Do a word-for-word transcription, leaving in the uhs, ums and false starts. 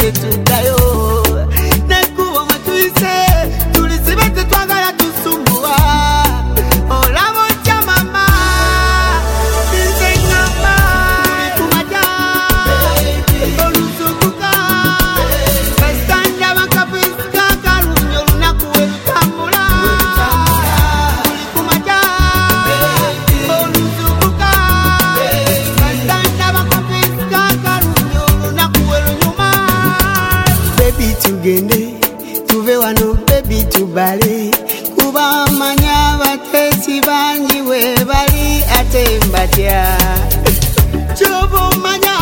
tetuddayo nekuba mwetuyise tulisibe tetwagala tusumbuwa olaba otya mama nze ngamba kumaja olusukuka kasitanja bakafisika kalunyo olunaku welutambula kumaja olusukuka kasitanja bakafisika kalunyo olunaku welunyuma baby tugende tuve wano baby tubale kuba manya batesi bangi we bali ate mbatya chobo manya